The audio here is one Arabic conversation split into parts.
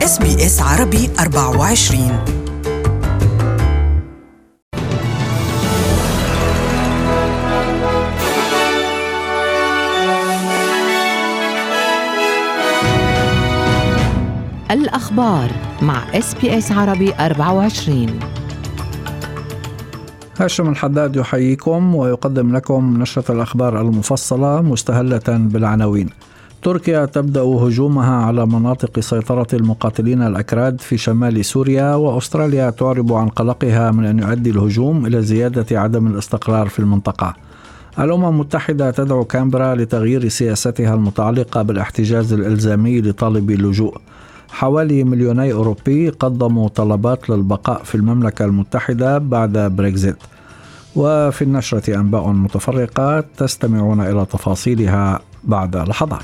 SBS عربي 24. الأخبار مع SBS عربي 24. هاشم الحداد يحييكم ويقدم لكم نشرة الأخبار المفصلة مستهلة بالعناوين. تركيا تبدأ هجومها على مناطق سيطرة المقاتلين الأكراد في شمال سوريا، وأستراليا تعرب عن قلقها من أن يؤدي الهجوم إلى زيادة عدم الاستقرار في المنطقة. الأمم المتحدة تدعو كامبرا لتغيير سياستها المتعلقة بالاحتجاز الإلزامي لطالبي اللجوء. حوالي 2 مليون أوروبي قدموا طلبات للبقاء في المملكة المتحدة بعد بريكزيت. وفي النشرة أنباء متفرقة تستمعون إلى تفاصيلها بعد لحظات.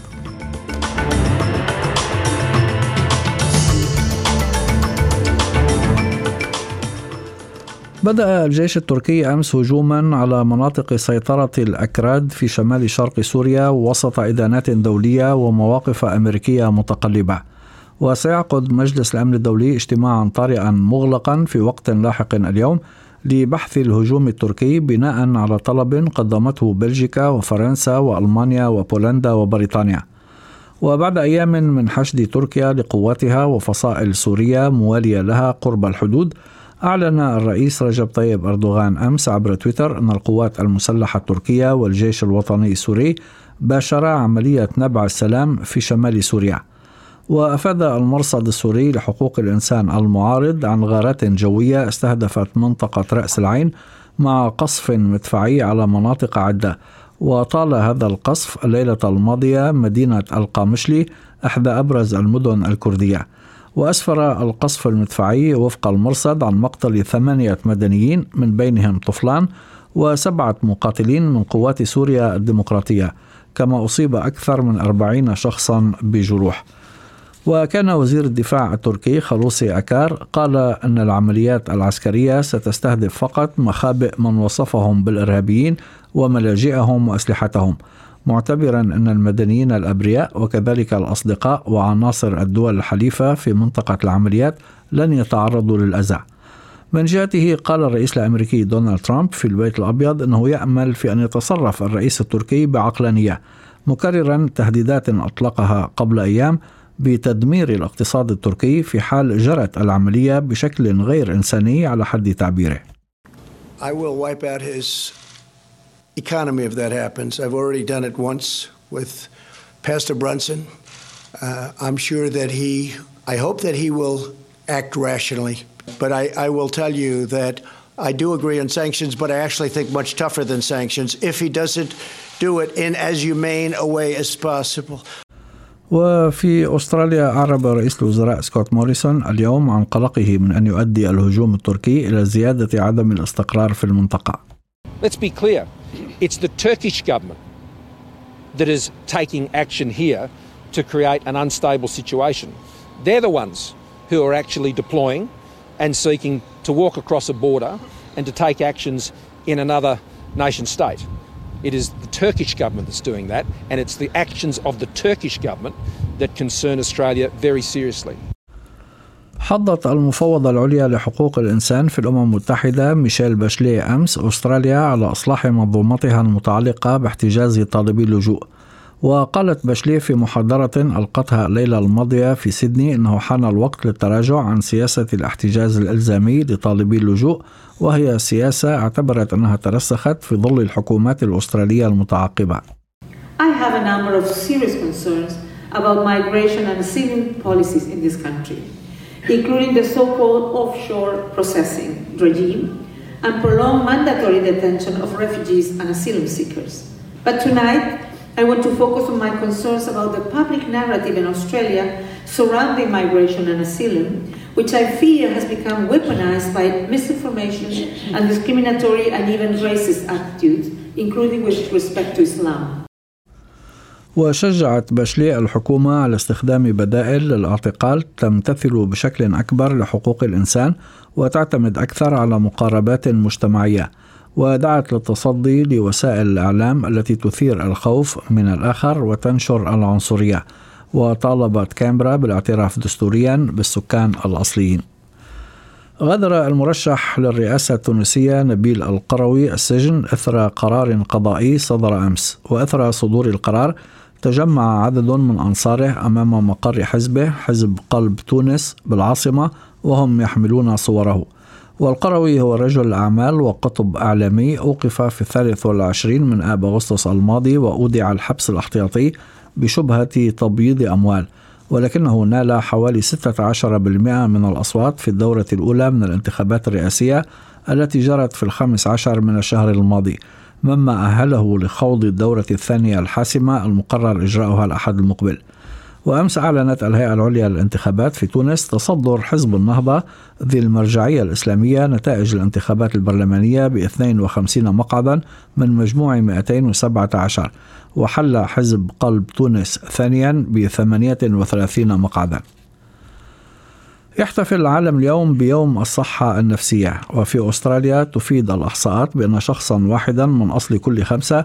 بدأ الجيش التركي أمس هجوما على مناطق سيطرة الأكراد في شمال شرق سوريا وسط إدانات دولية ومواقف أمريكية متقلبة. وسيعقد مجلس الأمن الدولي اجتماعا طارئا مغلقا في وقت لاحق اليوم لبحث الهجوم التركي بناء على طلب قدمته بلجيكا وفرنسا وألمانيا وبولندا وبريطانيا. وبعد أيام من حشد تركيا لقواتها وفصائل سوريا موالية لها قرب الحدود، أعلن الرئيس رجب طيب أردوغان أمس عبر تويتر أن القوات المسلحة التركية والجيش الوطني السوري باشرا عملية نبع السلام في شمال سوريا. وأفاد المرصد السوري لحقوق الإنسان المعارض عن غارات جوية استهدفت منطقة رأس العين مع قصف مدفعي على مناطق عدة. وطال هذا القصف الليلة الماضية مدينة القامشلي إحدى أبرز المدن الكردية. وأسفر القصف المدفعي وفق المرصد عن مقتل 8 مدنيين من بينهم طفلان و7 مقاتلين من قوات سوريا الديمقراطية، كما أصيب أكثر من 40 شخصا بجروح. وكان وزير الدفاع التركي خلوصي أكار قال أن العمليات العسكرية ستستهدف فقط مخابئ من وصفهم بالإرهابيين وملاجئهم وأسلحتهم، معتبرا أن المدنيين الأبرياء وكذلك الأصدقاء وعناصر الدول الحليفة في منطقة العمليات لن يتعرضوا للأذى. من جهته قال الرئيس الأمريكي دونالد ترامب في البيت الأبيض أنه يأمل في أن يتصرف الرئيس التركي بعقلانية، مكررا تهديدات أطلقها قبل أيام بتدمير الاقتصاد التركي في حال جرت العملية بشكل غير إنساني على حد تعبيره. I will wipe out his economy if that happens. I've already done it once with Pastor Brunson. I'm sure that I hope that he will act rationally. But I will tell you that I do agree on sanctions, but I actually think much tougher than sanctions if he doesn't do it in as humane a way as possible. وفي أستراليا أعرب رئيس الوزراء سكوت موريسون اليوم عن قلقه من أن يؤدي الهجوم التركي إلى زيادة عدم الاستقرار في المنطقة. Let's be clear. It's the Turkish government that is taking action here to create an unstable situation. They're the ones who are actually deploying and seeking to walk across a border and to take actions in another nation state. It is the Turkish government that's doing that, and it's the actions of the Turkish government that concern Australia very seriously. حضت المفوضة العليا لحقوق الإنسان في الأمم المتحدة ميشيل باشليه أمس أستراليا على إصلاح منظومتها المتعلقة باحتجاز طالبي اللجوء. وقالت باشليه في محاضرة ألقتها الليلة الماضية في سيدني أنه حان الوقت للتراجع عن سياسة الاحتجاز الإلزامي لطالبي اللجوء، وهي سياسة اعتبرت أنها ترسخت في ظل الحكومات الأسترالية المتعاقبة. I have a number of serious concerns about migration and asylum policies in this country, including the so-called offshore processing regime and prolonged mandatory detention of refugees and asylum seekers. But tonight, I want to focus on my concerns about the public narrative in Australia surrounding migration and asylum, which I fear has become weaponized by misinformation and discriminatory and even racist attitudes, including with respect to Islam. وشجعت باشليه الحكومة على استخدام بدائل للاعتقال تمتثل بشكل أكبر لحقوق الإنسان وتعتمد أكثر على مقاربات مجتمعية، ودعت للتصدي لوسائل الإعلام التي تثير الخوف من الآخر وتنشر العنصرية. وطالبت كامبرا بالاعتراف دستوريا بالسكان الأصليين. غادر المرشح للرئاسة التونسية نبيل القروي السجن إثر قرار قضائي صدر أمس، وإثر صدور القرار تجمع عدد من أنصاره أمام مقر حزبه حزب قلب تونس بالعاصمة وهم يحملون صوره. والقروي هو رجل أعمال وقطب إعلامي أوقف في 23 من آب أغسطس الماضي وأودع الحبس الاحتياطي بشبهة تبييض أموال، ولكنه نال حوالي 16% من الأصوات في الدورة الأولى من الانتخابات الرئاسية التي جرت في 15 من الشهر الماضي، مما أهله لخوض الدورة الثانية الحاسمة المقرر إجراؤها الأحد المقبل. وأمس أعلنت الهيئة العليا للانتخابات في تونس تصدر حزب النهضة ذي المرجعية الإسلامية نتائج الانتخابات البرلمانية ب52 مقعدا من مجموع 217، وحل حزب قلب تونس ثانيا ب38 مقعدا. يحتفل العالم اليوم بيوم الصحة النفسية، وفي أستراليا تفيد الإحصاءات بأن شخصا واحدا من أصل كل 5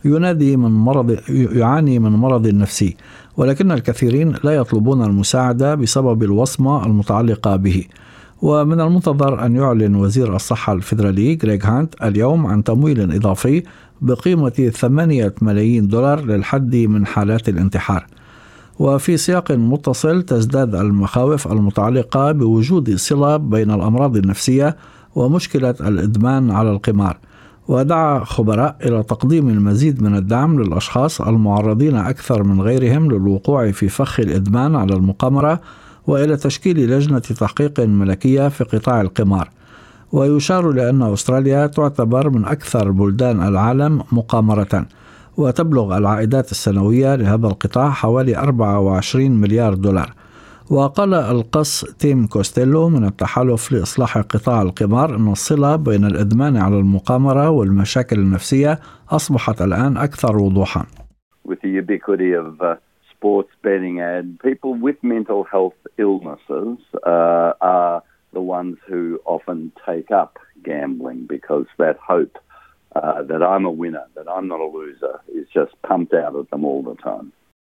يعاني من مرض نفسي، ولكن الكثيرين لا يطلبون المساعدة بسبب الوصمة المتعلقة به. ومن المنتظر أن يعلن وزير الصحة الفيدرالي غريغ هانت اليوم عن تمويل إضافي بقيمة $8 ملايين للحد من حالات الانتحار. وفي سياق متصل تزداد المخاوف المتعلقة بوجود صلة بين الأمراض النفسية ومشكلة الإدمان على القمار، ودعا خبراء إلى تقديم المزيد من الدعم للأشخاص المعرضين أكثر من غيرهم للوقوع في فخ الإدمان على المقامرة، وإلى تشكيل لجنة تحقيق ملكية في قطاع القمار. ويشار لأن أستراليا تعتبر من أكثر بلدان العالم مقامرة، وتبلغ العائدات السنوية لهذا القطاع حوالي $24 مليار. وقال القس تيم كوستيلو من التحالف لإصلاح قطاع القمار أن الصلة بين الإدمان على المقامرة والمشاكل النفسية أصبحت الآن أكثر وضوحا. With the ubiquity of sports betting and people with mental health illnesses are the ones who often take up gambling because that hope that I'm a winner, that I'm not a loser is just pumped out of them all the time.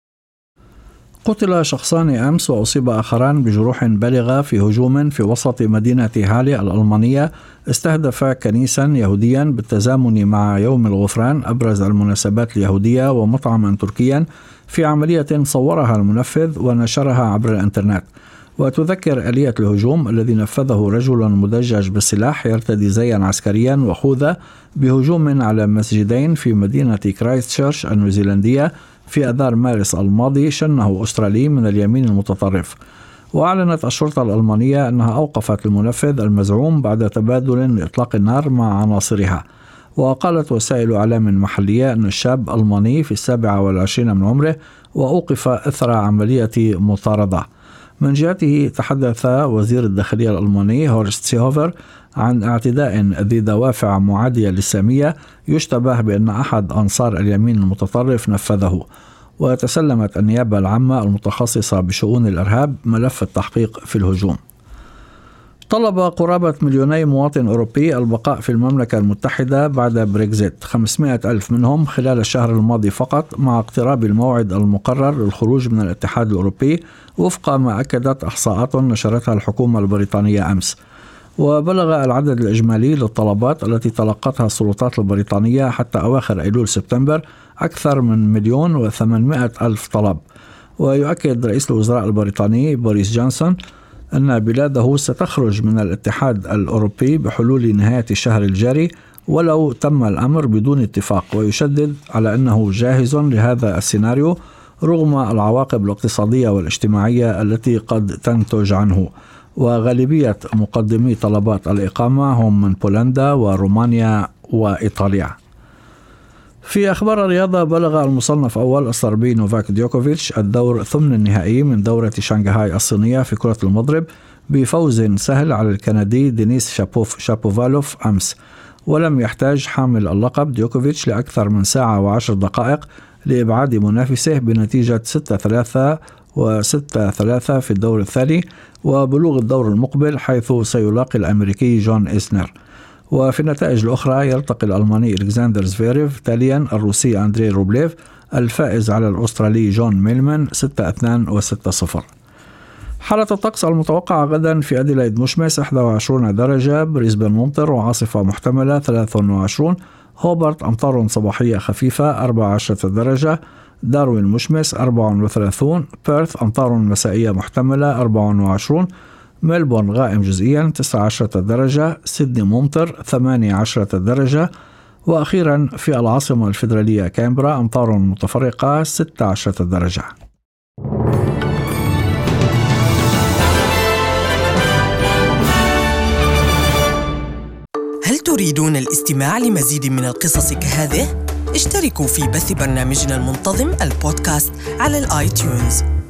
قتل شخصان أمس وأصيب آخران بجروح بالغة في هجوم في وسط مدينة هالي الألمانية استهدف كنيسا يهوديا بالتزامن مع يوم الغفران أبرز المناسبات اليهودية ومطعما تركيا في عملية صورها المنفذ ونشرها عبر الإنترنت. وتذكر آلية الهجوم الذي نفذه رجل مدجج بالسلاح يرتدي زيا عسكريا وخوذة بهجوم على مسجدين في مدينة كرايستشيرش النيوزيلندية في آذار مارس الماضي شنه أسترالي من اليمين المتطرف. وأعلنت الشرطة الألمانية أنها أوقفت المنفذ المزعوم بعد تبادل لإطلاق النار مع عناصرها. وقالت وسائل إعلام محلية أن الشاب ألماني في 27 من عمره وأوقف إثر عملية مطاردة. من جهته تحدث وزير الداخلية الألماني هورست سيهوفر عن اعتداء ذي دوافع معادية للسامية يشتبه بأن أحد أنصار اليمين المتطرف نفذه. وتسلمت النيابة العامة المتخصصة بشؤون الإرهاب ملف التحقيق في الهجوم. طلب قرابة 2 مواطن أوروبي البقاء في المملكة المتحدة بعد بريكزيت، 500,000 منهم خلال الشهر الماضي فقط، مع اقتراب الموعد المقرر للخروج من الاتحاد الأوروبي وفق ما أكدت إحصاءات نشرتها الحكومة البريطانية أمس. وبلغ العدد الإجمالي للطلبات التي تلقتها السلطات البريطانية حتى أواخر أيلول سبتمبر أكثر من 1,800,000 طلب. ويؤكد رئيس الوزراء البريطاني بوريس جونسون أن بلاده ستخرج من الاتحاد الأوروبي بحلول نهاية الشهر الجاري ولو تم الأمر بدون اتفاق، ويشدد على أنه جاهز لهذا السيناريو رغم العواقب الاقتصادية والاجتماعية التي قد تنتج عنه. وغالبية مقدمي طلبات الإقامة هم من بولندا ورومانيا وإيطاليا. في أخبار الرياضة، بلغ المصنف أول الصربي نوفاك ديوكوفيتش الدور ثمن النهائي من دورة شنغهاي الصينية في كرة المضرب بفوز سهل على الكندي دينيس شابوفالوف أمس. ولم يحتاج حامل اللقب ديوكوفيتش لأكثر من ساعة و10 دقائق لإبعاد منافسه بنتيجة 6-3 و6-3 في الدور الثاني وبلوغ الدور المقبل حيث سيلاقي الأمريكي جون إسنر. وفي النتائج الأخرى يلتقي الألماني إلكسندر زفيريف تاليا الروسي أندري روبليف الفائز على الأسترالي جون ميلمان 6-2 و6-0. حالة الطقس المتوقعة غدا: في أديلايد مشمس 21 درجة، بريسبن ممطر وعاصفة محتملة 23، هوبرت أمطار صباحية خفيفة 14 درجة، داروين مشمس 34، بيرث أمطار مسائية محتملة 24، ملبورن غائم جزئيا 19 درجة، سيدني ممطر 18 درجة، وأخيرا في العاصمة الفيدرالية كامبرا أمطار متفرقة 16 درجة. هل تريدون الاستماع لمزيد من القصص كهذه؟ اشتركوا في بث برنامجنا المنتظم البودكاست على الآيتيونز.